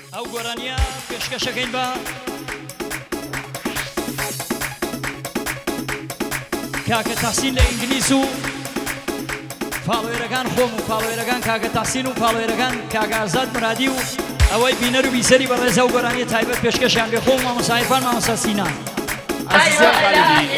ئەو گۆرانیە پێشکەشەکەین بە کاکە تاسین لە ئینگلیز و فاڵۆێرەکان خۆم و فاڵۆێرەکان کاکە تاسین و فاڵۆێرەکان کاکە ئازاد مرادی و ئەوەی بینەر و بیسەری بەڕێزە و گۆرانیە تایبەت پێشکەشیان بێ خۆم مامۆستا عیرفان مامۆستا سینا عزیزم خالدی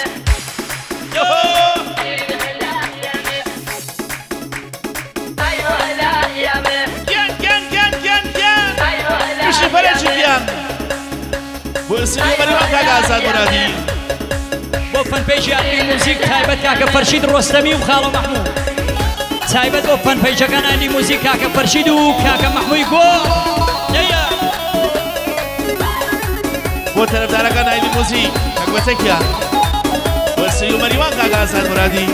بشی فرجی بیان برسی بری وان کاکە ئازاد مرادی بۆ فەنپێیجی ئالی موزیک تایبەت کاکە فەرشید ڕۆستەمی و خاڵۆ مەحموود تایبەت بۆ فەنپێیجەکان ئالی موزیک کاکە فەرشید و کاکە مەحموودی گۆ بۆ تەرەفدارەکان ئایلی موزیک کاکبەتێکیان برسی و بری وان کاکە ئازاد مرادی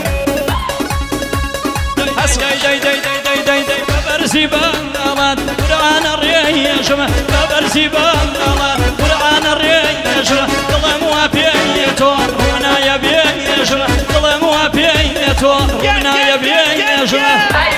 بەبەرزی بەناڵات قورئانە ڕێیەژمە بەبەرزی بەناڵات قورئانە ڕێیەژمە دڵم وا پێیەتۆ ڕوونایە بێیەژمە دڵم وا پێیەتۆ ڕوونایە بێیەژمە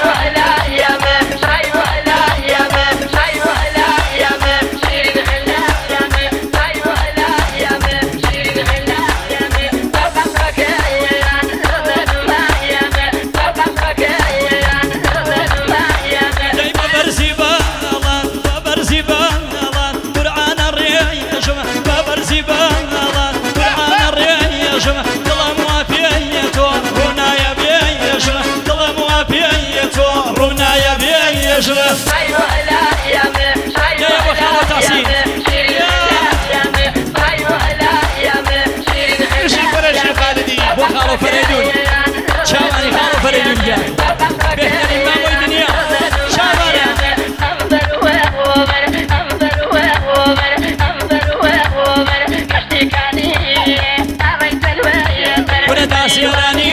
خالو فريدون شاواني خالو فريدون جاي بهترين ماموي دنيا شاواني كنا تاسيراني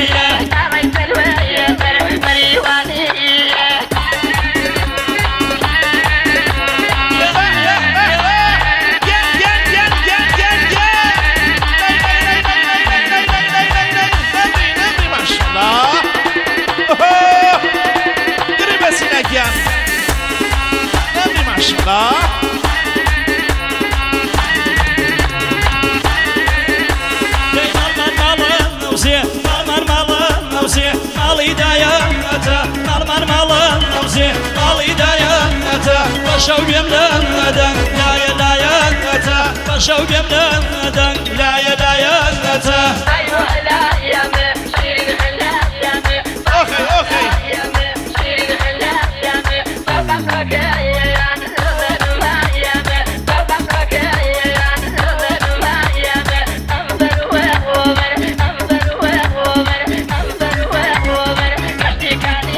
شوق يمدن لا يدايته شوق يمدن لا يدايته ايوه لا يا مشير لا يا اوكي اوكي يا مشير لا يا بابا كايا ما يا بابا كايا ما يا انظر وعمر انظر وعمر انظر وعمر اشتكاني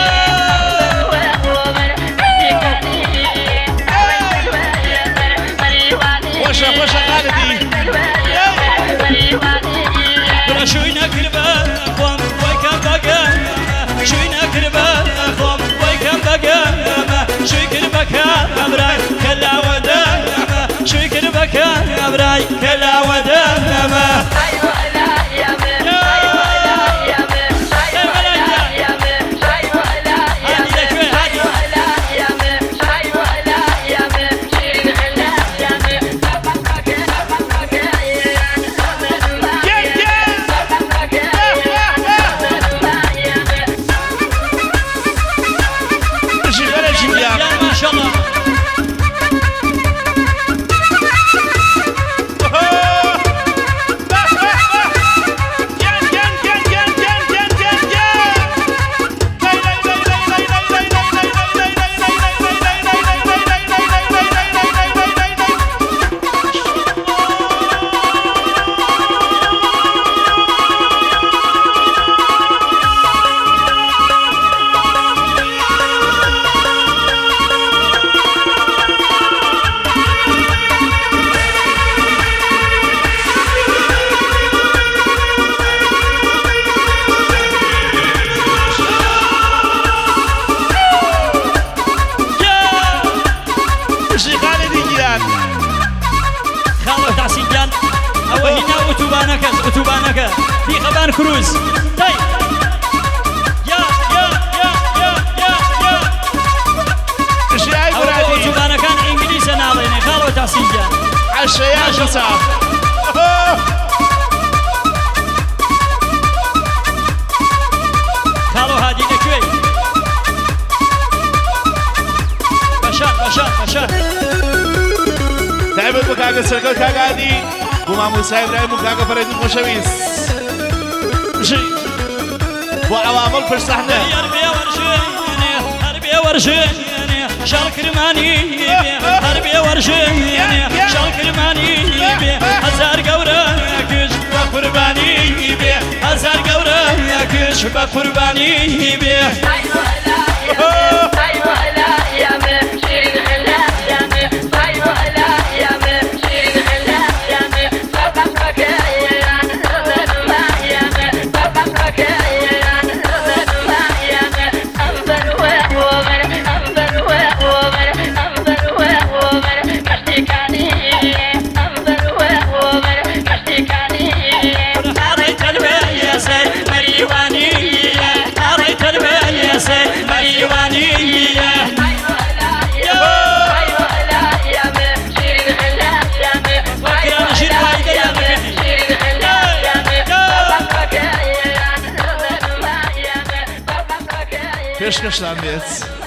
وش خالدي شوينا كربان اخوان ويكم بقى شوينا كربان اخوان ويكم بقى شوي كربك ابراي كلا ودام شوي كربك ابراي كلا ودام ايوه لا يا اتوبانك في خبان كروز طيب يا اتوبانك كان شيان موسى خالو هادي لكوي بشار تعبت بكاكا سرقل كاكا هادي بوما موسى إبراهيم وكاكا فريد المشاويس مشي وعوامل فرصحنا هربي ورجيني شال كرماني هربي ورجيني شال كرماني هزار قورة كش بقرباني هزار قورة كش بقرباني Pêche que je t'en mets.